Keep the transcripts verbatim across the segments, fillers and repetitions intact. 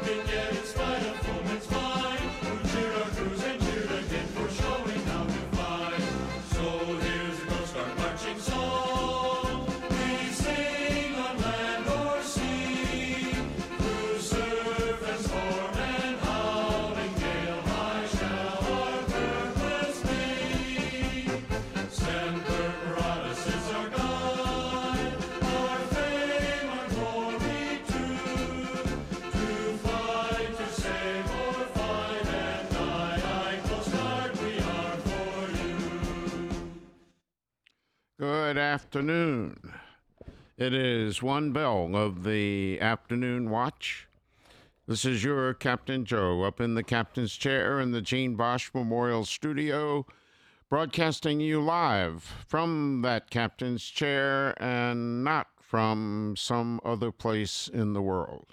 Good afternoon. It is one bell of the afternoon watch. This is your Captain Joe up in the captain's chair in the Gene Bosch Memorial Studio, broadcasting you live from that captain's chair and not from some other place in the world.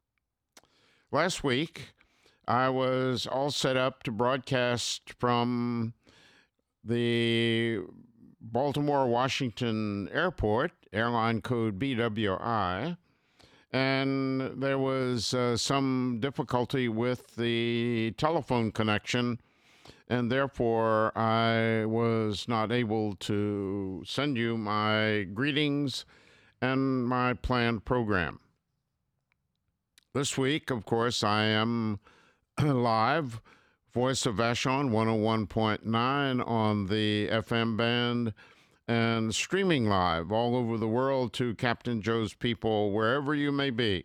Last week, I was all set up to broadcast from the Baltimore-Washington Airport, airline code B W I, and there was uh, some difficulty with the telephone connection, and therefore I was not able to send you my greetings and my planned program. This week, of course, I am live, Voice of Vashon one oh one point nine on the F M band, and streaming live all over the world to Captain Joe's people, wherever you may be,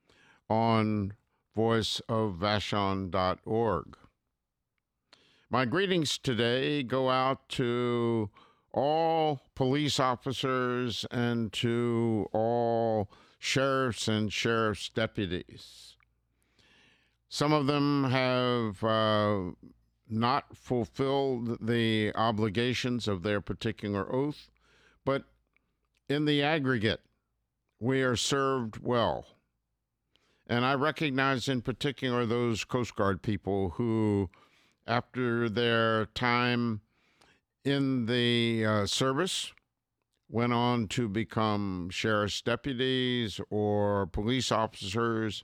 on voice of vashon dot org. My greetings today go out to all police officers and to all sheriffs and sheriff's deputies. Some of them have uh, not fulfilled the obligations of their particular oath, but in the aggregate, we are served well. And I recognize in particular those Coast Guard people who, after their time in the uh, service, went on to become sheriff's deputies or police officers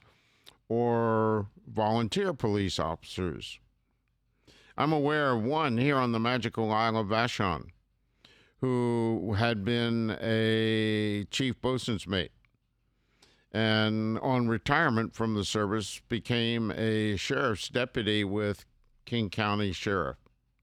or volunteer police officers. I'm aware of one here on the magical Isle of Vashon who had been a chief boatswain's mate and on retirement from the service became a sheriff's deputy with King County Sheriff.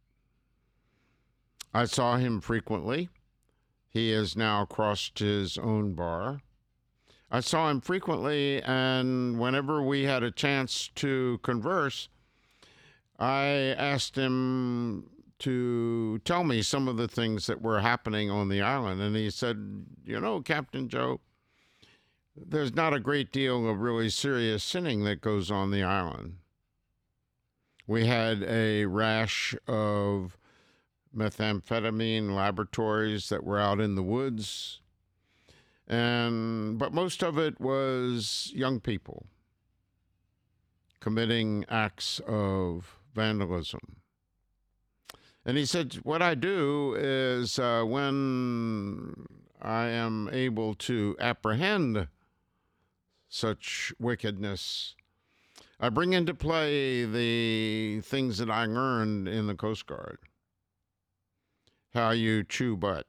I saw him frequently. He has now crossed his own bar. I saw him frequently, and whenever we had a chance to converse, I asked him to tell me some of the things that were happening on the island. And he said, you know, Captain Joe, there's not a great deal of really serious sinning that goes on the island. We had a rash of methamphetamine laboratories that were out in the woods. And but most of it was young people committing acts of vandalism. And he said, what I do is uh, when I am able to apprehend such wickedness, I bring into play the things that I learned in the Coast Guard. How you chew butt.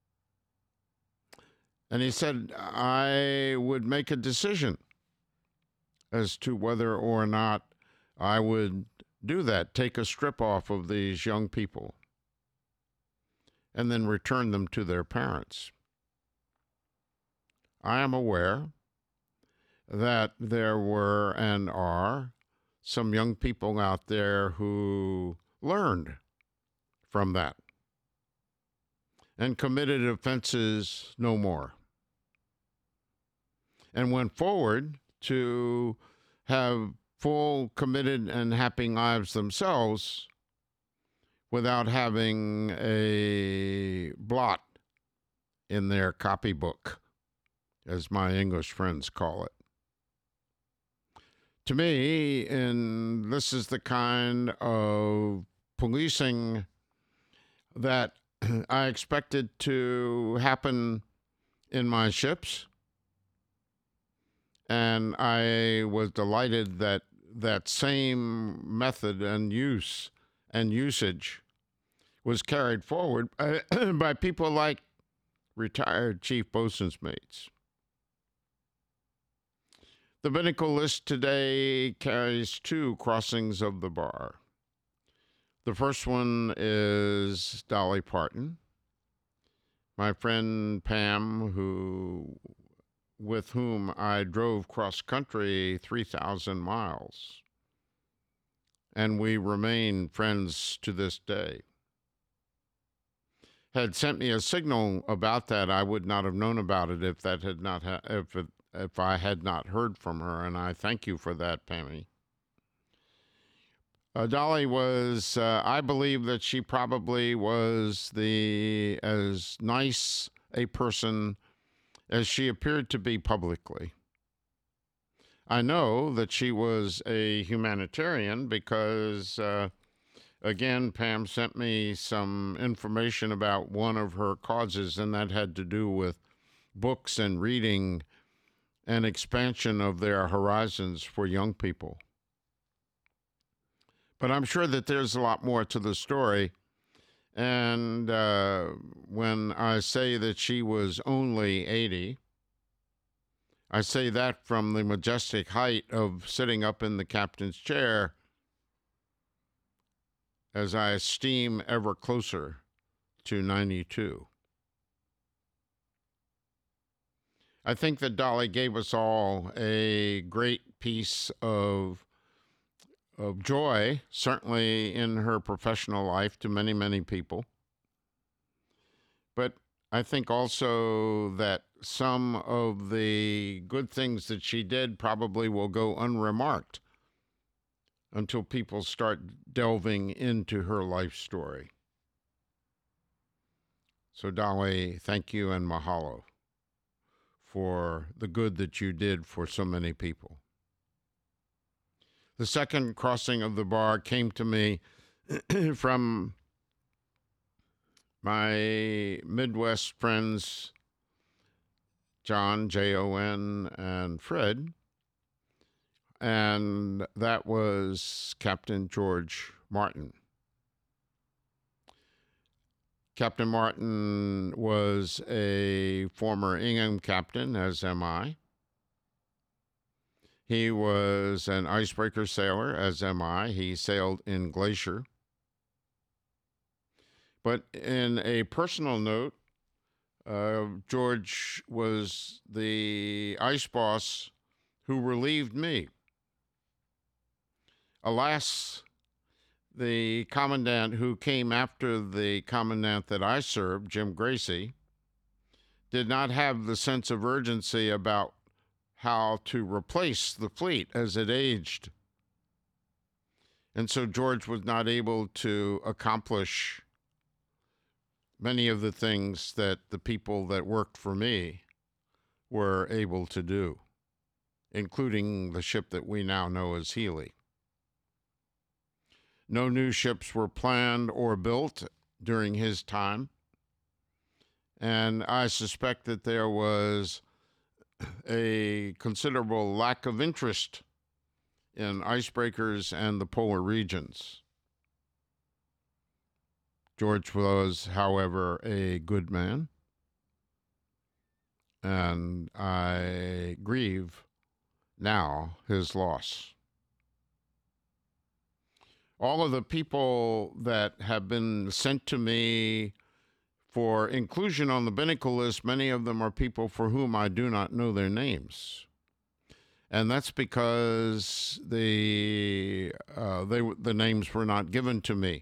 And he said, I would make a decision as to whether or not I would do that, take a strip off of these young people, and then return them to their parents. I am aware that there were and are some young people out there who learned from that and committed offenses no more, and went forward to have full, committed, and happy lives themselves without having a blot in their copybook, as my English friends call it. To me, and this is the kind of policing that I expected to happen in my ships And I was delighted that that same method and use and usage was carried forward by, by people like retired chief bosun's mates. The binnacle list today carries two crossings of the bar. The first one is Dolly Parton, my friend Pam, who with whom I drove cross country three thousand miles, and we remain friends to this day. Had sent me a signal about that, I would not have known about it if that had not ha- if it, if I had not heard from her, and I thank you for that, Pammy. Uh, Dolly was, uh, I believe that she probably was the as nice a person as she appeared to be publicly. I know that she was a humanitarian because, uh, again, Pam sent me some information about one of her causes, and that had to do with books and reading and expansion of their horizons for young people. But I'm sure that there's a lot more to the story. And uh, when I say that she was only eighty, I say that from the majestic height of sitting up in the captain's chair as I steam ever closer to ninety-two. I think that Dolly gave us all a great piece of of joy, certainly in her professional life to many, many people. But I think also that some of the good things that she did probably will go unremarked until people start delving into her life story. So, Dolly, thank you and mahalo for the good that you did for so many people. The second crossing of the bar came to me from my Midwest friends, John, J O N, and Fred, and that was Captain George Martin. Captain Martin was a former Ingham captain, as am I. He was an icebreaker sailor, as am I. He sailed in Glacier. But in a personal note, uh, George was the ice boss who relieved me. Alas, the commandant who came after the commandant that I served, Jim Gracie, did not have the sense of urgency about how to replace the fleet as it aged. And so George was not able to accomplish many of the things that the people that worked for me were able to do, including the ship that we now know as Healy. No new ships were planned or built during his time, and I suspect that there was a considerable lack of interest in icebreakers and the polar regions. George was, however, a good man, and I grieve now his loss. All of the people that have been sent to me for inclusion on the binnacle list, many of them are people for whom I do not know their names. And that's because the uh, they the names were not given to me.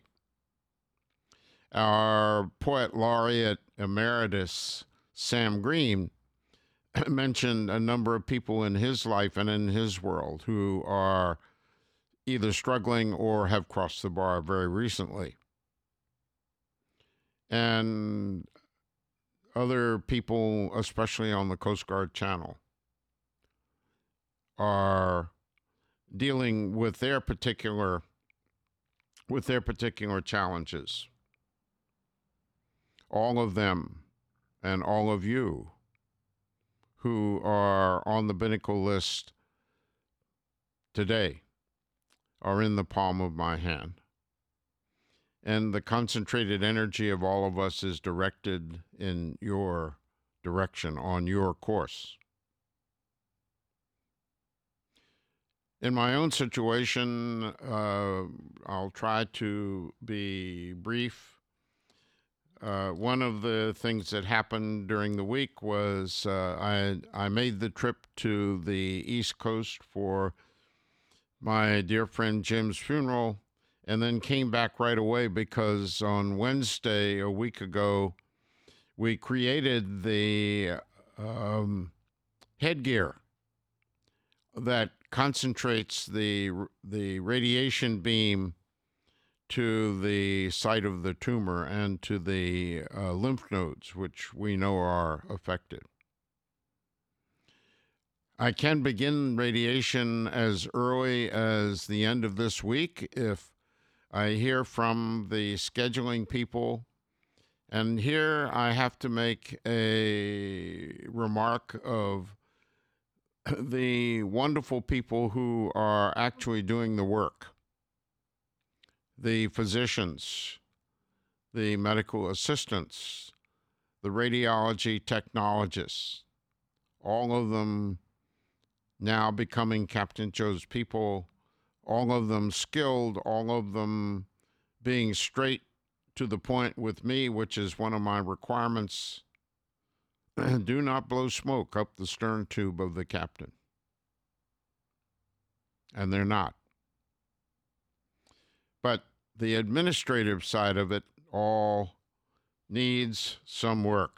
Our poet laureate emeritus, Sam Green, mentioned a number of people in his life and in his world who are either struggling or have crossed the bar very recently. And other people, especially on the Coast Guard Channel, are dealing with their particular with their particular challenges. All of them and all of you who are on the Binnacle list today are in the palm of my hand. And the concentrated energy of all of us is directed in your direction, on your course. In my own situation, uh, I'll try to be brief. Uh, one of the things that happened during the week was uh, I, I made the trip to the East Coast for my dear friend Jim's funeral, and then came back right away because on Wednesday, a week ago, we created the um, headgear that concentrates the the radiation beam to the site of the tumor and to the uh, lymph nodes, which we know are affected. I can begin radiation as early as the end of this week if I hear from the scheduling people. And here I have to make a remark of the wonderful people who are actually doing the work. The physicians, the medical assistants, the radiology technologists, all of them now becoming Captain Joe's people, all of them skilled, all of them being straight to the point with me, which is one of my requirements. Do not blow smoke up the stern tube of the captain. And they're not. But the administrative side of it all needs some work.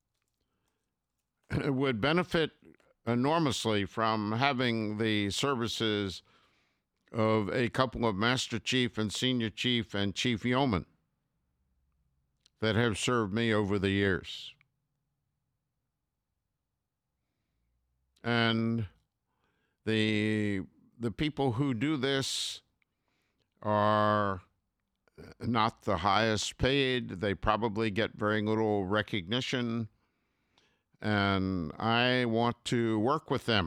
It would benefit enormously from having the services of a couple of Master Chief and Senior Chief and Chief Yeoman that have served me over the years. And the the people who do this are not the highest paid. They probably get very little recognition. And I want to work with them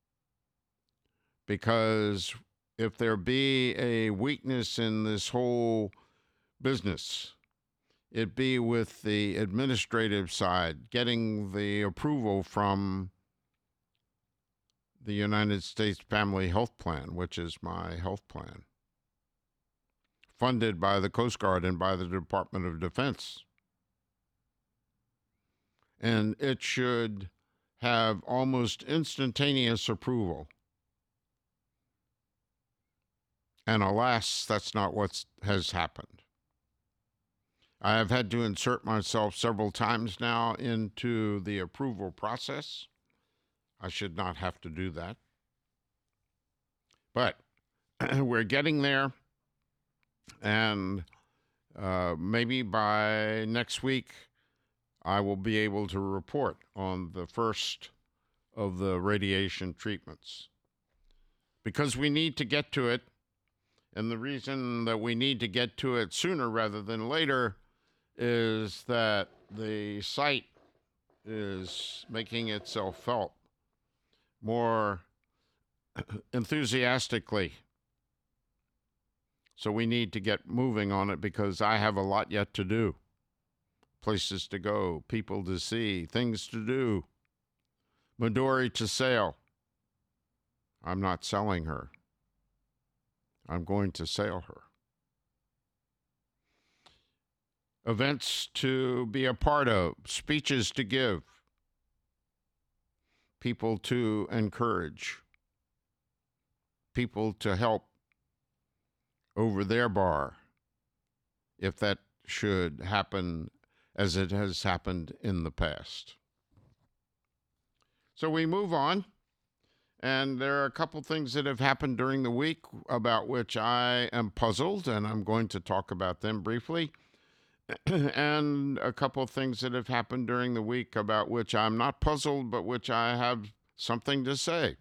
because if there be a weakness in this whole business, it be with the administrative side, getting the approval from the United States Family Health Plan, which is my health plan, funded by the Coast Guard and by the Department of Defense. And it should have almost instantaneous approval. And alas, that's not what has happened. I have had to insert myself several times now into the approval process. I should not have to do that. But we're getting there. And uh, maybe by next week, I will be able to report on the first of the radiation treatments. Because we need to get to it. And the reason that we need to get to it sooner rather than later is that the site is making itself felt more enthusiastically. So we need to get moving on it because I have a lot yet to do. Places to go, people to see, things to do. Midori to sail. I'm not selling her. I'm going to sail her. Events to be a part of, speeches to give, people to encourage, people to help over their bar, if that should happen as it has happened in the past. So we move on, and there are a couple things that have happened during the week about which I am puzzled, and I'm going to talk about them briefly. And a couple of things that have happened during the week about which I'm not puzzled, but which I have something to say.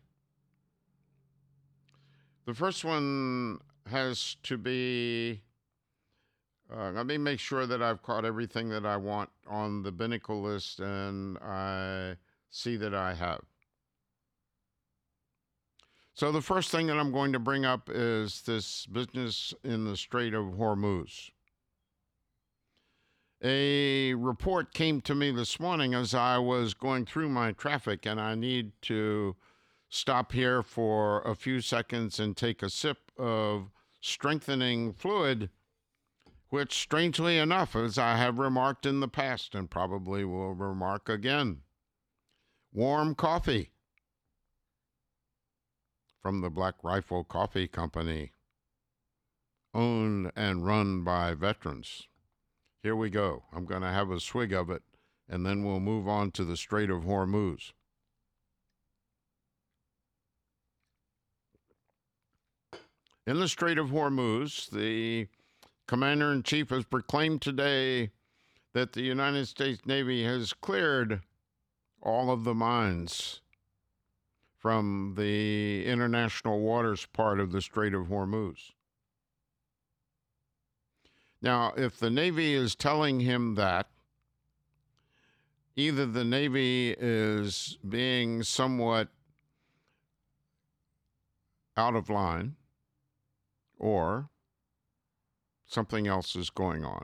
The first one has to be, uh, let me make sure that I've caught everything that I want on the Binnacle list, and I see that I have. So the first thing that I'm going to bring up is this business in the Strait of Hormuz. A report came to me this morning as I was going through my traffic, and I need to stop here for a few seconds and take a sip of strengthening fluid, which, strangely enough, as I have remarked in the past and probably will remark again, warm coffee from the Black Rifle Coffee Company, owned and run by veterans. Here we go. I'm going to have a swig of it, and then we'll move on to the Strait of Hormuz. In the Strait of Hormuz, the Commander-in-Chief has proclaimed today that the United States Navy has cleared all of the mines from the international waters part of the Strait of Hormuz. Now, if the Navy is telling him that, either the Navy is being somewhat out of line or something else is going on.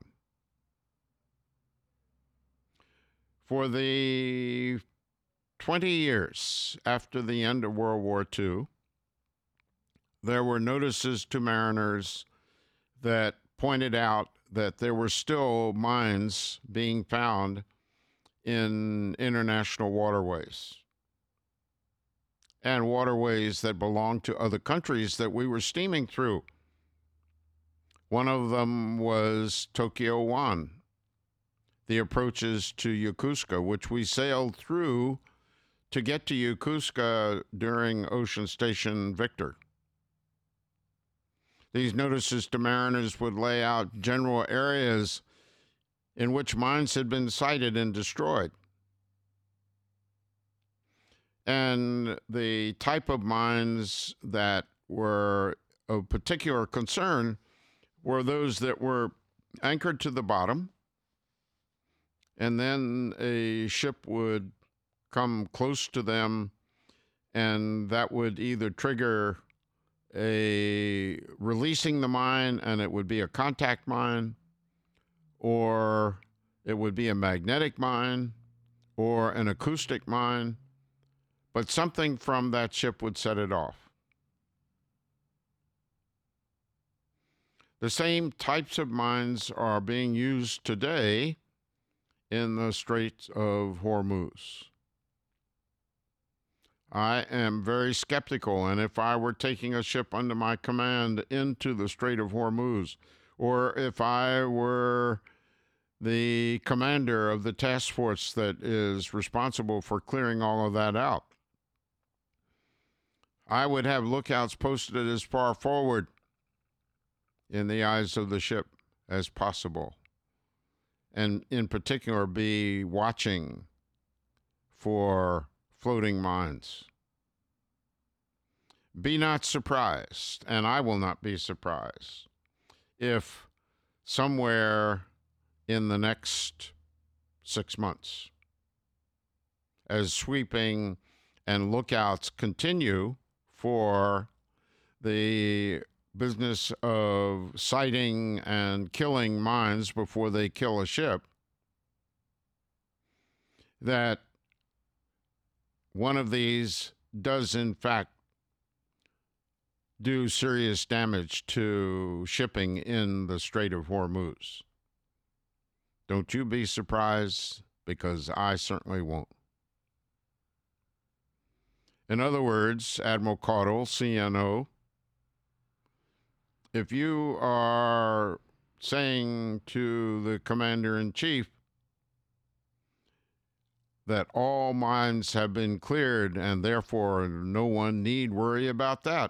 For the twenty years after the end of World War Two, there were notices to mariners that pointed out that there were still mines being found in international waterways and waterways that belonged to other countries that we were steaming through. One of them was Tokyo One, the approaches to Yokosuka, which we sailed through to get to Yokosuka during Ocean Station Victor. These notices to mariners would lay out general areas in which mines had been sighted and destroyed. And the type of mines that were of particular concern were those that were anchored to the bottom, and then a ship would come close to them, and that would either trigger a releasing the mine, and it would be a contact mine, or it would be a magnetic mine, or an acoustic mine, but something from that ship would set it off. The same types of mines are being used today in the Strait of Hormuz. I am very skeptical, and if I were taking a ship under my command into the Strait of Hormuz, or if I were the commander of the task force that is responsible for clearing all of that out, I would have lookouts posted as far forward in the eyes of the ship as possible, and in particular be watching for floating mines. Be not surprised, and I will not be surprised, if somewhere in the next six months, as sweeping and lookouts continue for the business of sighting and killing mines before they kill a ship, that one of these does in fact do serious damage to shipping in the Strait of Hormuz. Don't you be surprised, because I certainly won't. In other words, Admiral Caudle, C N O, if you are saying to the Commander-in-Chief that all mines have been cleared and therefore no one need worry about that,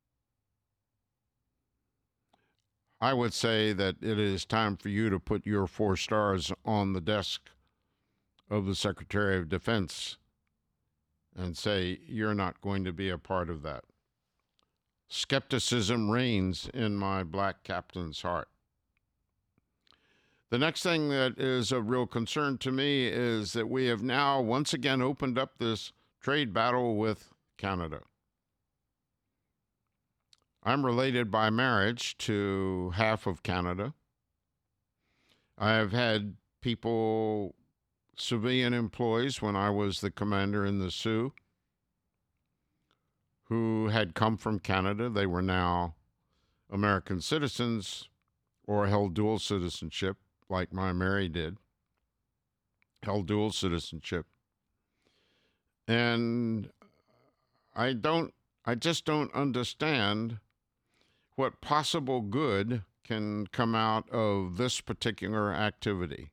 I would say that it is time for you to put your four stars on the desk of the Secretary of Defense and say you're not going to be a part of that. Skepticism reigns in my black captain's heart. The next thing that is a real concern to me is that we have now once again opened up this trade battle with Canada. I'm related by marriage to half of Canada. I have had people, civilian employees, when I was the commander in the Sioux, who had come from Canada. They were now American citizens or held dual citizenship, like my Mary did, held dual citizenship. And I don't, I just don't understand what possible good can come out of this particular activity.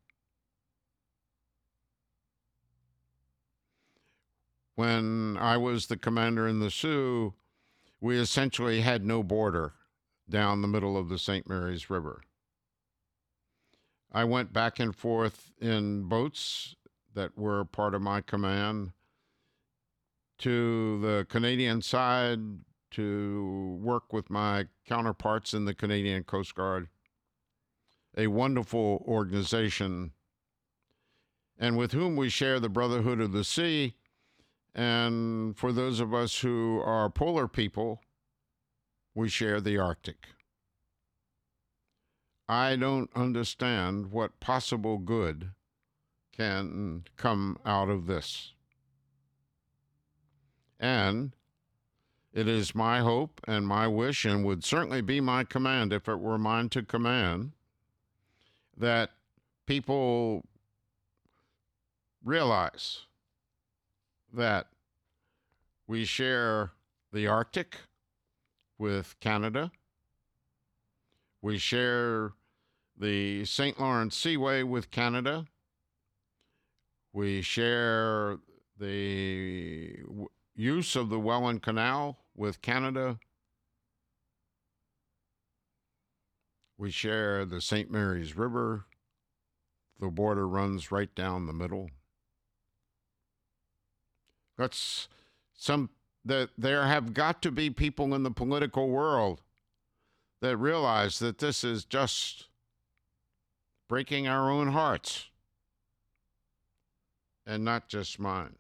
When I was the commander in the Sioux, we essentially had no border down the middle of the Saint Mary's River. I went back and forth in boats that were part of my command to the Canadian side to work with my counterparts in the Canadian Coast Guard, a wonderful organization, and with whom we share the Brotherhood of the Sea. And for those of us who are polar people, we share the Arctic. I don't understand what possible good can come out of this. And it is my hope and my wish, and would certainly be my command if it were mine to command, that people realize that we share the Arctic with Canada. We share the Saint Lawrence Seaway with Canada. We share the w- use of the Welland Canal with Canada. We share the Saint Mary's River. The border runs right down the middle. That's some that there have got to be people in the political world that realize that this is just breaking our own hearts and not just mine.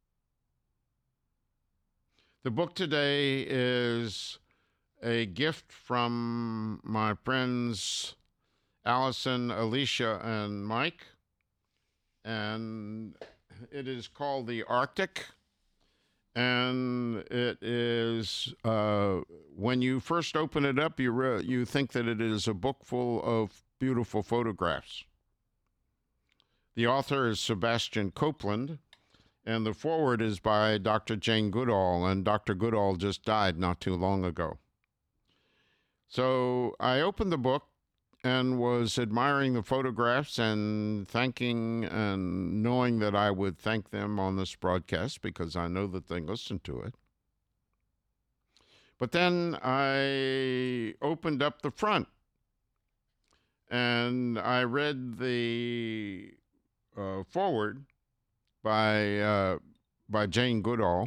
The book today is a gift from my friends Allison, Alicia, and Mike, and it is called The Arctic. And it is, uh, when you first open it up, you re- you think that it is a book full of beautiful photographs. The author is Sebastian Copeland, and the foreword is by Doctor Jane Goodall, and Doctor Goodall just died not too long ago. So I opened the book and was admiring the photographs and thanking and knowing that I would thank them on this broadcast because I know that they listen to it. But then I opened up the front and I read the uh, foreword by uh, by Jane Goodall.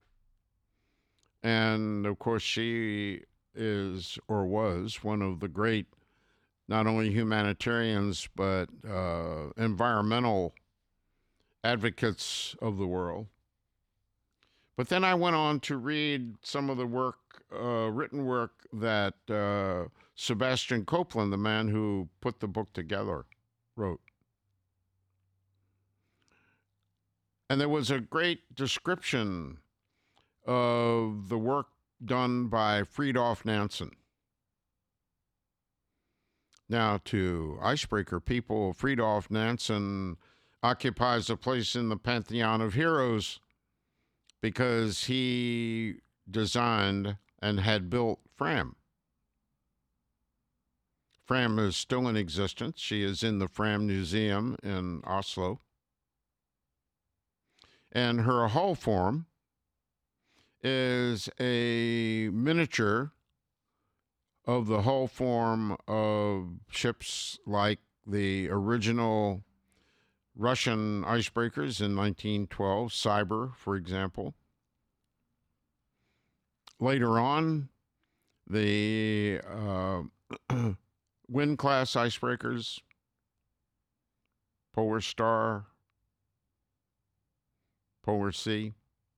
And of course, she is or was one of the great not only humanitarians, but uh, environmental advocates of the world. But then I went on to read some of the work, uh, written work that uh, Sebastian Copeland, the man who put the book together, wrote. And there was a great description of the work done by Fridtjof Nansen. Now, to icebreaker people, Fridtjof Nansen occupies a place in the pantheon of heroes because he designed and had built Fram. Fram is still in existence. She is in the Fram Museum in Oslo. And her hull form is a miniature of the hull form of ships like the original Russian icebreakers in nineteen twelve, Cyber, for example. Later on, the uh, Wind-class icebreakers, Polar Star, Polar Sea.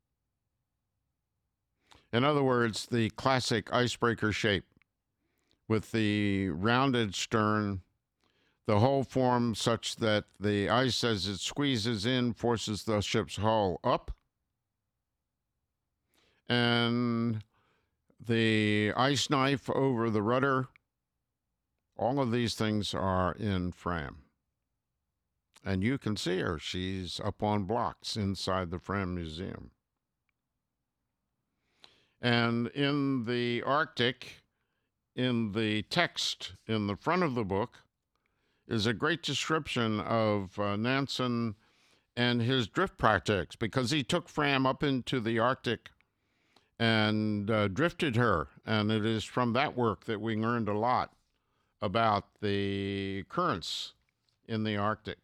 In other words, the classic icebreaker shape with the rounded stern, the hull formed such that the ice, as it squeezes in, forces the ship's hull up, and the ice knife over the rudder. All of these things are in Fram. And you can see her. She's up on blocks inside the Fram Museum. And in the Arctic, in the text in the front of the book, is a great description of uh, Nansen and his drift projects, because he took Fram up into the Arctic and uh, drifted her. And it is from that work that we learned a lot about the currents in the Arctic.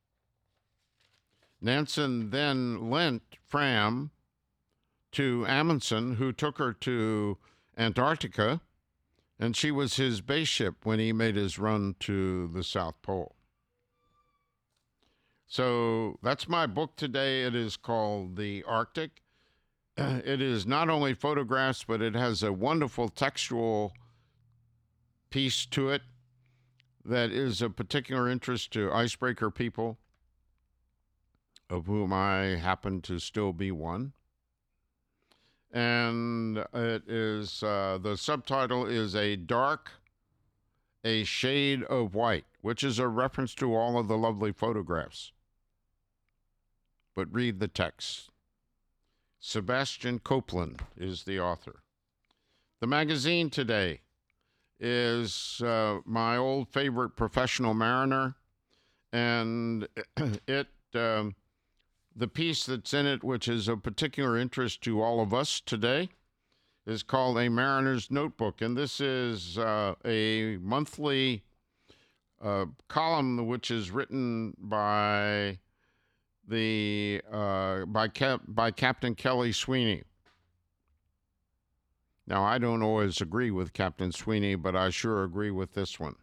Nansen then lent Fram to Amundsen, who took her to Antarctica, and she was his base ship when he made his run to the South Pole. So that's my book today. It is called The Arctic. It is not only photographs, but it has a wonderful textual piece to it that is of particular interest to icebreaker people, of whom I happen to still be one. And it is, uh, the subtitle is A Dark, a Shade of White, which is a reference to all of the lovely photographs. But read the text. Sebastian Copeland is the author. The magazine today is uh, my old favorite, Professional Mariner, and it um, the piece that's in it, which is of particular interest to all of us today, is called A Mariner's Notebook, and this is uh, a monthly uh, column which is written by the uh, by Cap- by Captain Kelly Sweeney. Now, I don't always agree with Captain Sweeney, but I sure agree with this one.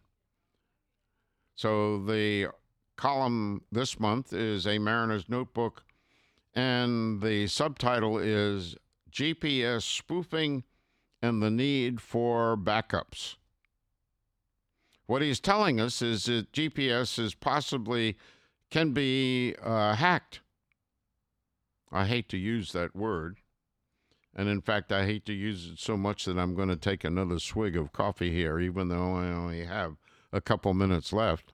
So the column this month is A Mariner's Notebook, and the subtitle is G P S Spoofing and the Need for Backups. What he's telling us is that G P S is possibly, can be uh, hacked. I hate to use that word. And in fact, I hate to use it so much that I'm going to take another swig of coffee here, even though I only have a couple minutes left.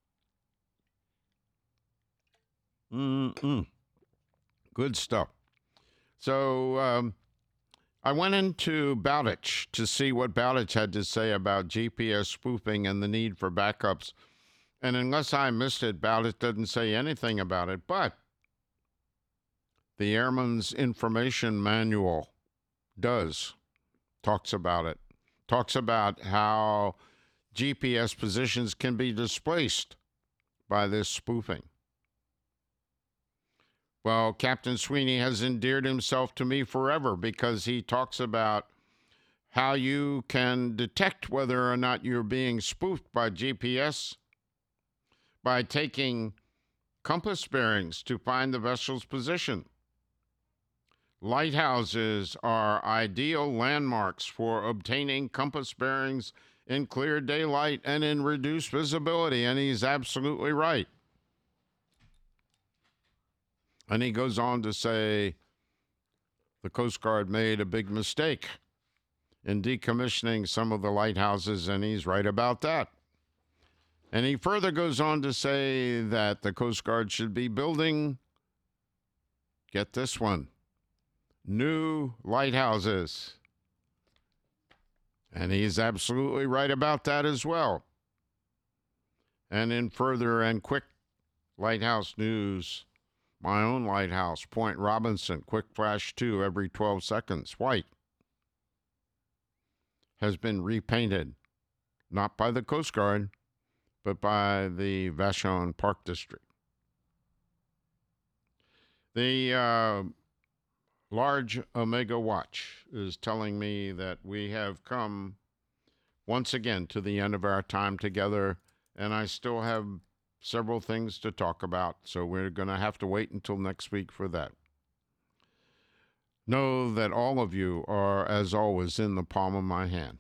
Mm-mm. Good stuff. So um, I went into Bowditch to see what Bowditch had to say about G P S spoofing and the need for backups. And unless I missed it, Bowditch doesn't say anything about it. But the Airman's Information Manual does, talks about it, talks about how G P S positions can be displaced by this spoofing. Well, Captain Sweeney has endeared himself to me forever because he talks about how you can detect whether or not you're being spoofed by G P S by taking compass bearings to find the vessel's position. Lighthouses are ideal landmarks for obtaining compass bearings in clear daylight and in reduced visibility, and he's absolutely right. And he goes on to say the Coast Guard made a big mistake in decommissioning some of the lighthouses, and he's right about that. And he further goes on to say that the Coast Guard should be building, get this one, new lighthouses. And he's absolutely right about that as well. And in further and quick lighthouse news, my own lighthouse, Point Robinson, quick flash two every twelve seconds, white, has been repainted, not by the Coast Guard, but by the Vashon Park District. The uh, Large Omega Watch is telling me that we have come once again to the end of our time together, and I still have several things to talk about, so we're going to have to wait until next week for that. Know that all of you are, as always, in the palm of my hand.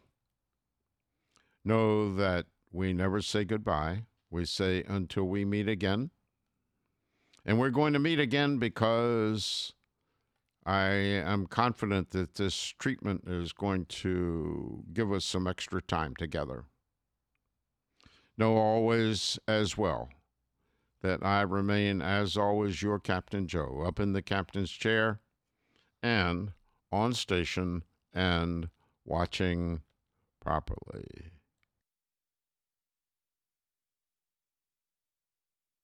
Know that we never say goodbye. We say until we meet again. And we're going to meet again because I am confident that this treatment is going to give us some extra time together. Know always as well that I remain, as always, your Captain Joe, up in the captain's chair and on station and watching properly.